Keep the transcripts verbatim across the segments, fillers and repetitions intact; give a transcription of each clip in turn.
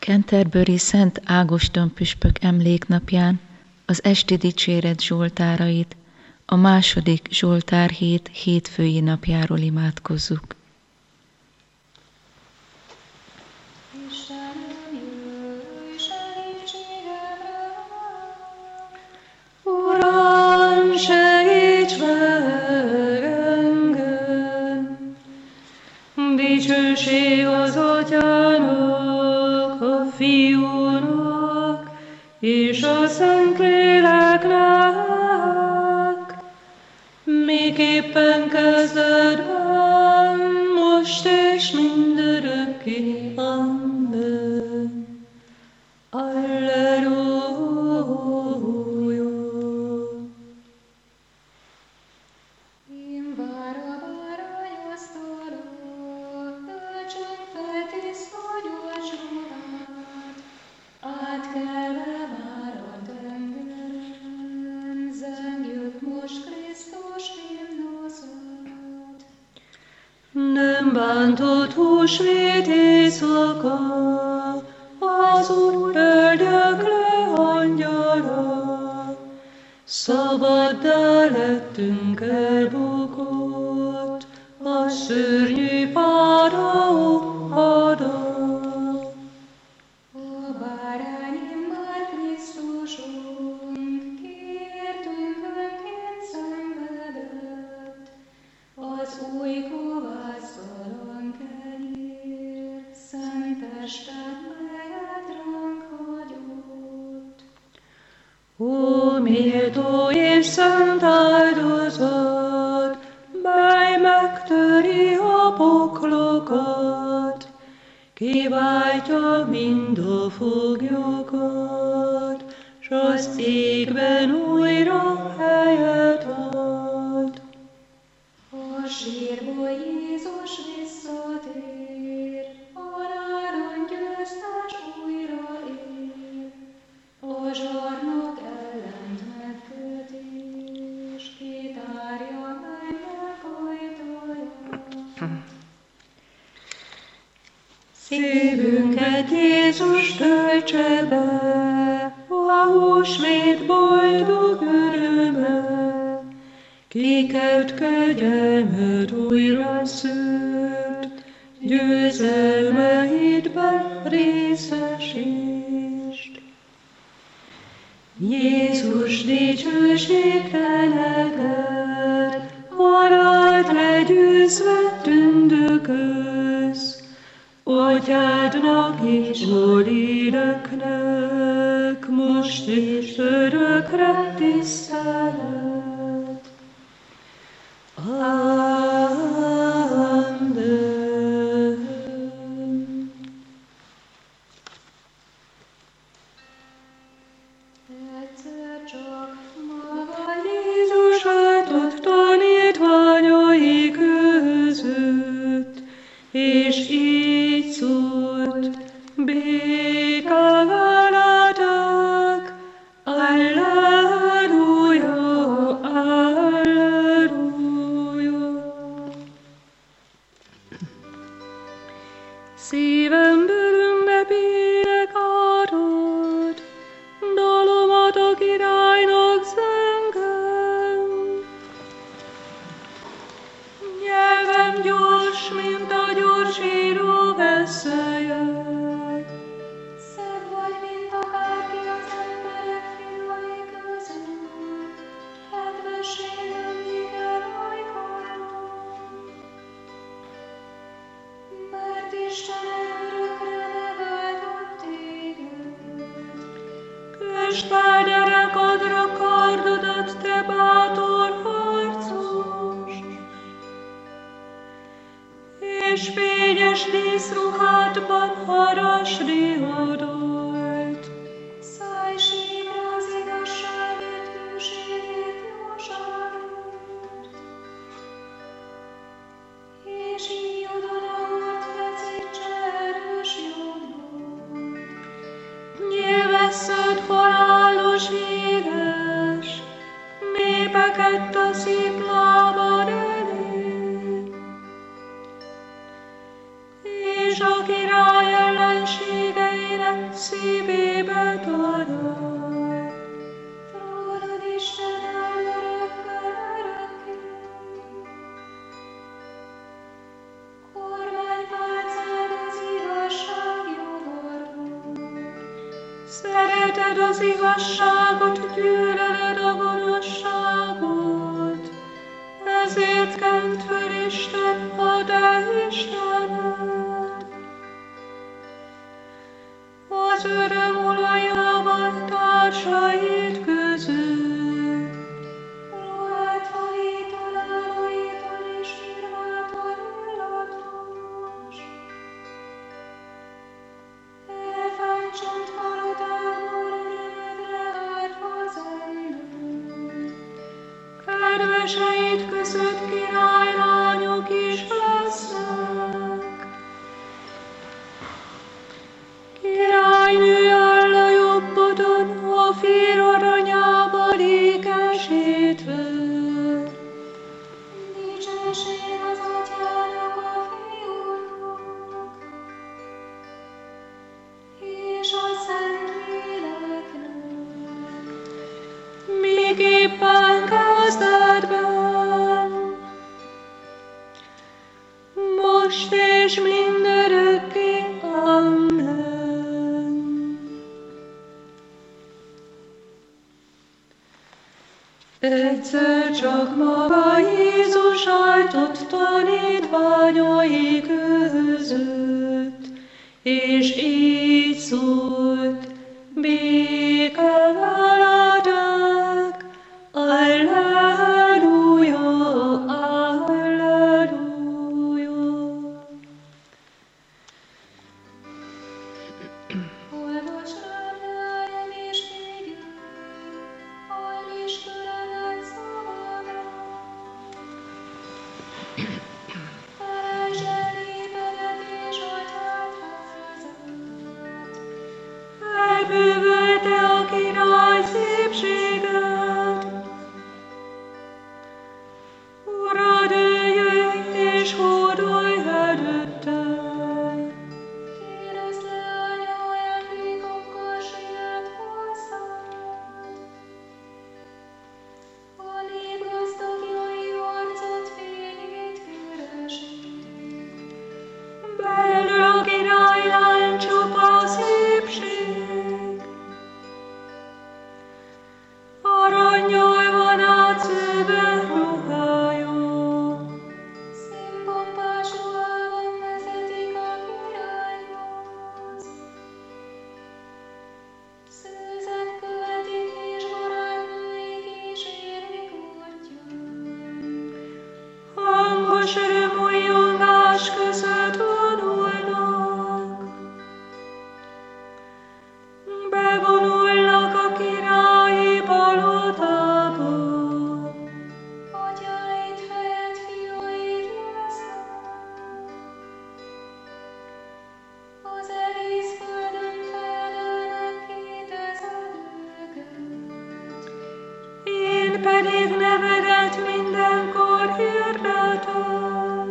Canterbury Szent Ágoston püspök emléknapján az esti dicséret zsoltárait a második zsoltárhét hétfői napjáról imádkozzuk. Uram, segíts meg engem! Dicsőség az Atyának, a Fiúnak és a Szentléleknek, miképpen kezdetben, most és mindörökké. Amen. Alleluja. Nem bántott húsvét éjszaka, az Úr öldöklő angyala, szabaddá lettünk elbukott, a szörnyű Fáraó hada. A bárányi már Krisztusunk, kértünk önként szenvedett, az új kovásztalan kenyér, szent testet, melyet ránk hagyott. Ó, méltó és szent áldozat, mely megtöri a poklokat, kiváltja mind a foglyokat, s az égben újra helyet ad. A sírból Jézus visszatér, haláron győztes újra él, a zsarnok ellent megkötés, kitárja mennyek ajtaja. Szívünket Jézus töltse be, a húsvét boldog öröme, kikelt kegyelmet újra szült, győzelmeidben részesítsd. Jézus dicsőségre neked, halált legyőzve tündökölsz, Atyádnak és Úrünknek, most és örökre tisztelet. Amen. Egyszer csak maga Jézus áltott tanítványai között, és így szólt, béke veletek, alleluja, alleluja. Szívemből ünnepélek árad, dalomat a királynak zengem. Nyelvem gyors, mint a gyorsíró veszélyek. szebb vagy, mint akárki az emberek fiai között, kedvességem igen ajkarom. Mert Isten örökre megáldott téged. Kösd fel derekadra kardodat, te bátor harcos, és fényes díszruhádban harasd diadalt. Szállj síkra az igazságért, hűségét jóságot, és így odaadott feszítse erős jobbot. Nyilvesszed halálos híres, népeket a szép lábad elé, és a király ellenségeinek szívébe talál. Trónod Isten áll örökkön örökké. Kormánypálcád az igazság jogorvod. Szereted az igazságot, gyűlölöd a gonoszságot. Ezért kent föl Isten a te Istened. Az öröm olajában társait közül. Ruhától, találóitól és firmától illatos. Elfánt csontpalotából örömödre ártva zendül. Kedveseid között királylányok is lesznek. Királynő áll a jobbodon, a Ofír aranyában ékesítve. Dicsőség az Atyának, a Fiúnak és a Szentléleknek. Miképpen kezdetben, most és mindörökké. Amen. Egyszer csak maga Jézus álltott tanítványai között, és így szólt: béke veletek, alleluja, alleluja. Olvasd rám, leányom, és figyelj, hallgass türelmet szavamra. Felejtsd el népedet és atyád házát. Elbűvölte a király szépséget. Urad, jöjj és hódolj előtte. Kérdezd leánya, ajándékokkal siet hozzád. A nép gazdagjai arcot fényét üresít. Belül a királylány csupa szépség. Arannyal van átszőve ruhája. Színpompás ruhában vezetik a királyhoz. Szőzet követik és barátnői kísérik útján. Hangos örömújjongás között vonulnak. Bevonulnak a királyi palotába. Atyáid helyett fiúid lesznek. Az egész földön felelnek kétezer őket. Én pedig nevedet mindenkor hirdetem.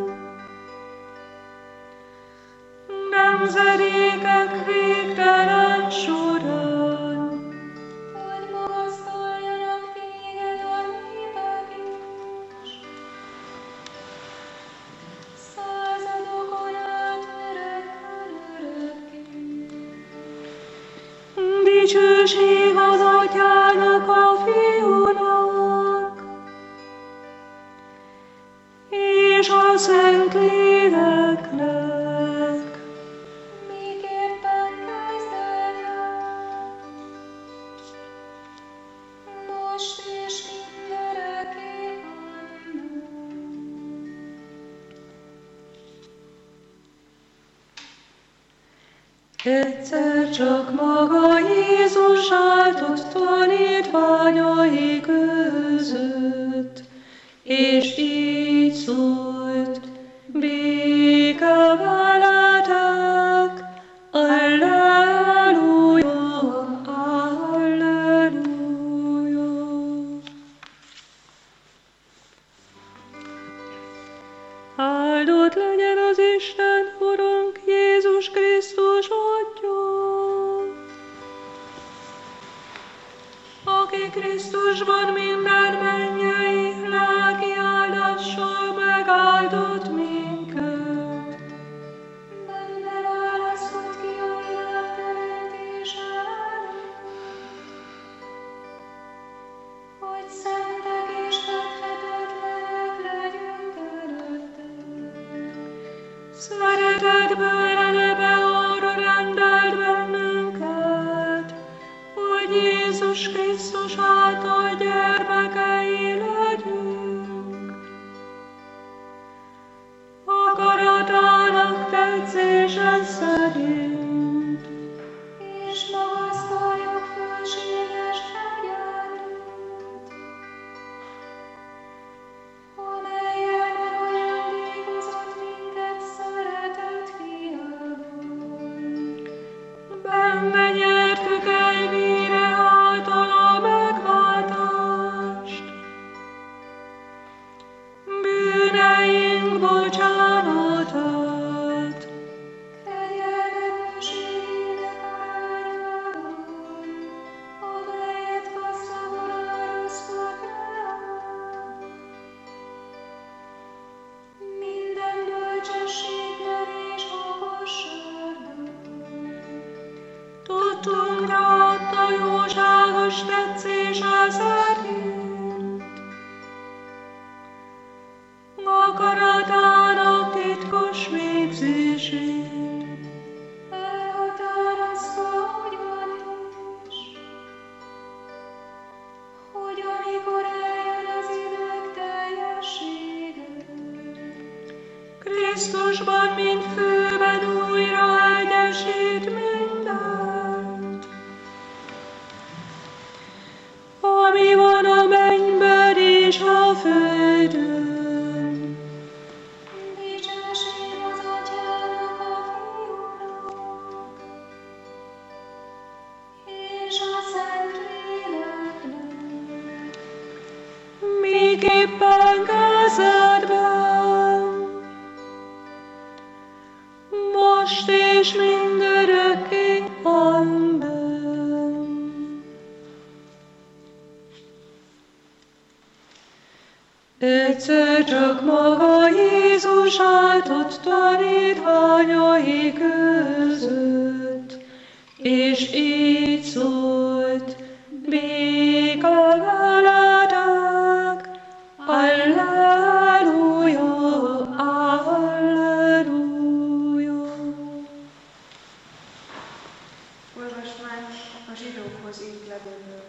Nemzedékek végtelen során. Hogy magasztaljanak téged a népek is. Századokon át örökkön örökké. Dicsőség az Atyának, a Fiúnak, és a Szentléleknek. Miképpen kezdetben, most és mindörökké. Amen. Egyszer csak maga Jézus áltott tanítványai között, és így szólt: béke veletek, alleluja, alleluja. Áldott legyen az Isten, Urunk Jézus Krisztus Atya, Krisztusban minden mennyei lelki áldással megáldott minket. Benne válaszolt ki a világ teremtése előtt, hogy szentek és fethetetlenek legyünk előtte. Szeretetből eleve arra rendelt bennünket, hogy Jézus Krisztus által gyermekei legyünk. Akaratának tetszése szerint, És magasztaljuk fölséges kegyelmét, amellyel megajándékozott minket szeretett fiában. benne nyertük el vére általa megváltást. Bűneink bocsánatát, Kegyelme bőségének arányában, amelyet gazdagon árasztott ránk. Minden bölcsességben és okosságban, tudtunkra adta jóságos tetszése szerint. Akaratának titkos végzését, elhatározta ugyan is, hogy amikor eljön az idők teljessége, Krisztusban, mint főben újra egyesít mindent. Ami van a mennyben és a földön, dicsőség az Atyának, a Fiúnak, és a Szentléleknek, miképpen kezdetben, most és mindörökké. Amen. Egyszer csak maga Jézus állt ott tanítványai között, és így szólt: béke veletek, alleluja, alleluja. Olvasmány a zsidókhoz írt levélből.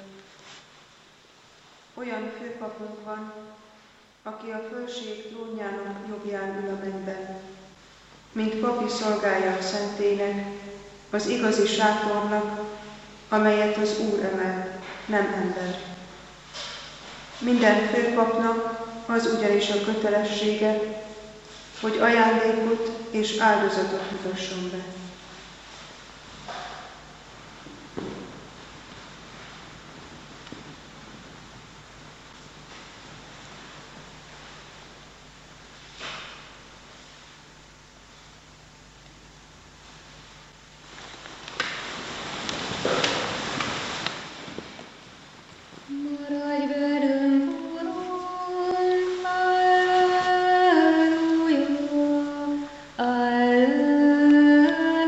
Olyan főpapunk van, aki a fölség trónjának jobbján ül a mennyben, mint papi szolgálja a szentélynek, az igazi sátornak, amelyet az Úr emel, nem ember. Minden főpapnak az ugyanis a kötelessége, hogy ajándékot és áldozatot mutasson be. maradj velünk, Urunk, alleluja, alleluja.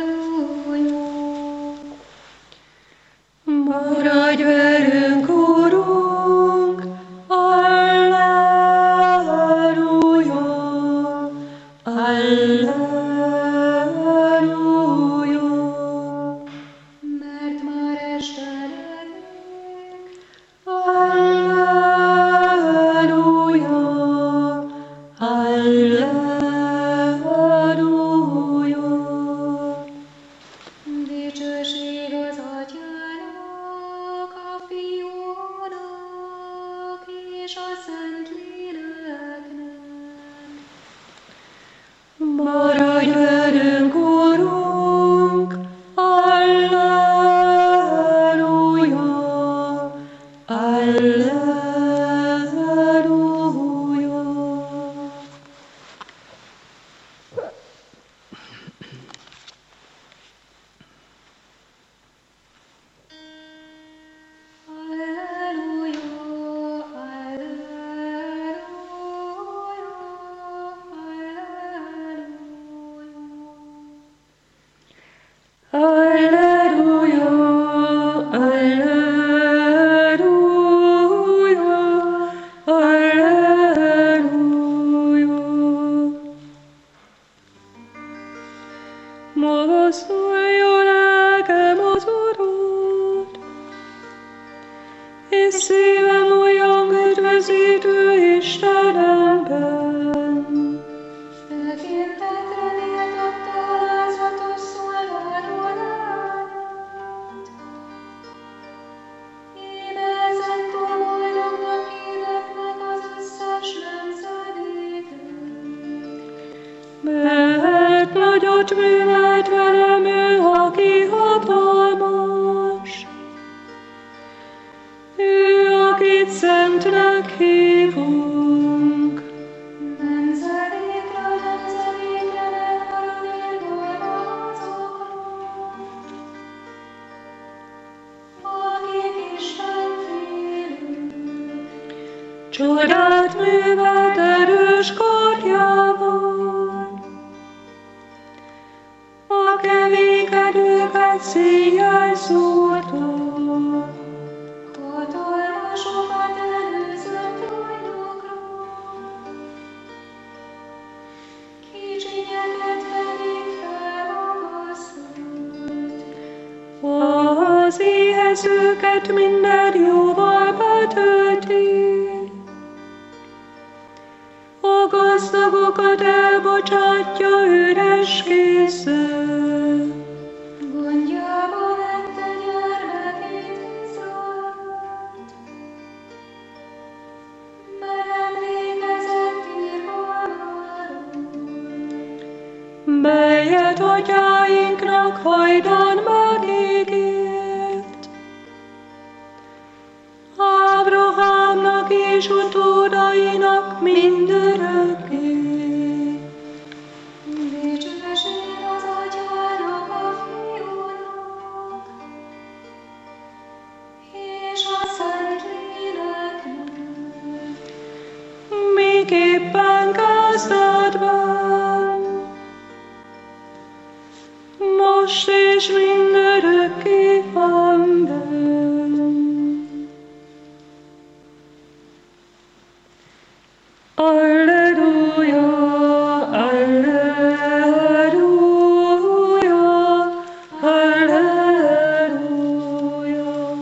Alleluja, alleluja, alleluja. Magasztalja lelkem az Urat, és szívem olyan üdvözítő Istenemben. Tekintetre méltatta alázatos szolgáló lányát. Íme ezentúl boldognak hirdetnek az összes nemzedéknek. Mert nagyot művelt velem ő, aki hatalmas. Ő, akit szentnek hívunk. Nemzedékről nemzedékre megmarad irgalma azokról, akik Isten félők. Csodát művelt erős karjával. A kevékedőket széjjel szúrta. Hatalmasokat előzött rajtukról, kicsinyeket pedig felmagasztott. Az éhezőket minden jóval betölti. A gazdagokat elbocsátja üres kézzel. Gondjába vette gyermekét Izraelt, megemlékezett irgalmáról. Melyet atyáinknak hajdan megígért. Ábrahámnak és utódainak mindörökké. Dicsőség az Atyának, a Fiúnak, és a Szentléleknek. Miképpen kezdetben, most és mindörökké. Amen. Alleluja, alleluja, alleluja.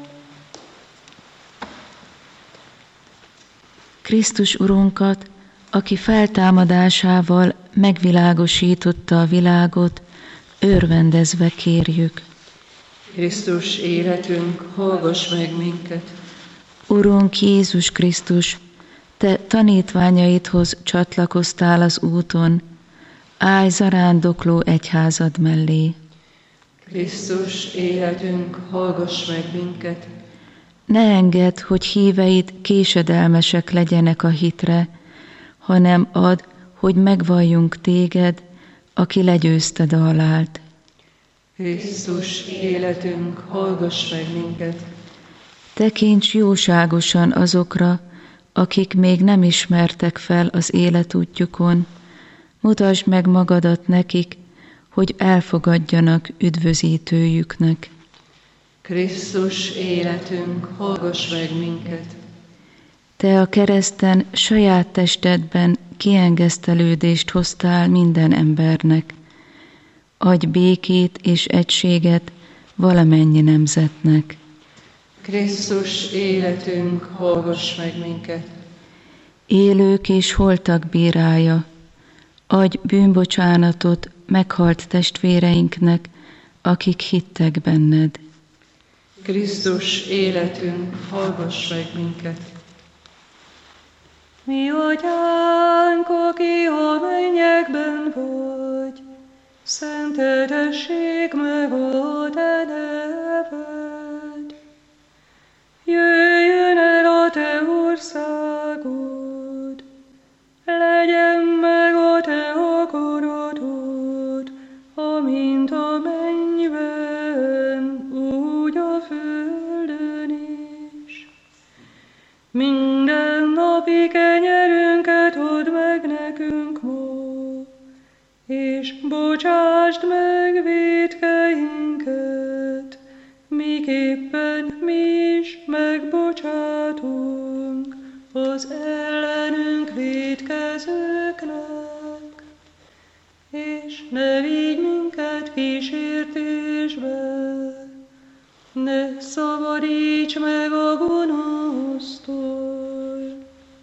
Krisztus Urunkat, aki feltámadásával megvilágosította a világot, örvendezve kérjük. Krisztus életünk, hallgass meg minket. Urunk Jézus Krisztus, Te tanítványaidhoz csatlakoztál az úton, állj zarándokló egyházad mellé. Krisztus életünk, hallgass meg minket. Ne engedd, hogy híveid késedelmesek legyenek a hitre, hanem add, hogy megvalljunk téged, aki legyőzted a halált. Krisztus életünk, hallgass meg minket. Tekints jóságosan azokra, akik még nem ismertek fel az életútjukon, mutasd meg magadat nekik, hogy elfogadjanak üdvözítőjüknek. Krisztus életünk, hallgass meg minket. Te a kereszten saját testedben kiengesztelődést hoztál minden embernek. Adj békét és egységet valamennyi nemzetnek. Krisztus életünk, hallgass meg minket. Élők és holtak bírálja, adj bűnbocsánatot meghalt testvéreinknek, akik hittek benned. Krisztus életünk, hallgass meg minket. Mi atyánk, aki a mennyekben vagy, szenteltessék meg a te neved. Jöjjön el a te országod, legyen meg a te akaratod, amint a mennyben, úgy a földön is. Minden napi kenyerünket add meg nekünk ma, és bocsásd meg vétkeinket, miképpen mi is megbocsátunk az ellenünk vétkezőknek, és ne vigy minket kísértésbe, ne szabadíts meg a gonosztól.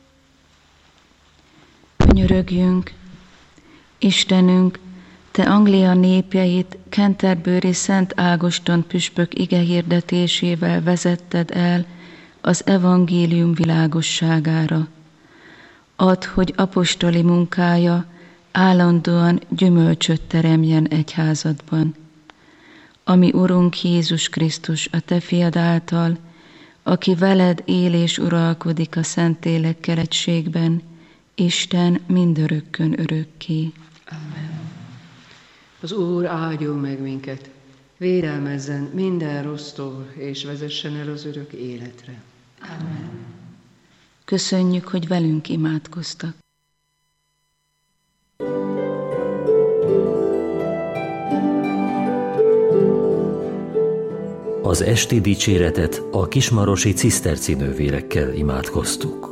Könyörögjünk, Istenünk, Te Anglia népjeit Canterbury Szent Ágoston püspök igehirdetésével vezetted el az evangélium világosságára. Add, hogy apostoli munkája állandóan gyümölcsöt teremjen egyházadban. Ami Urunk Jézus Krisztus, a Te fiad által, aki veled él és uralkodik a Szentlélekkel egységben, Isten mindörökkön örökké. Amen. Az Úr áldjon meg minket, védelmezzen minden rossztól, és vezessen el az örök életre. Amen. Köszönjük, hogy velünk imádkoztak. Az esti dicséretet a kismarosi ciszterci nővérekkel imádkoztuk.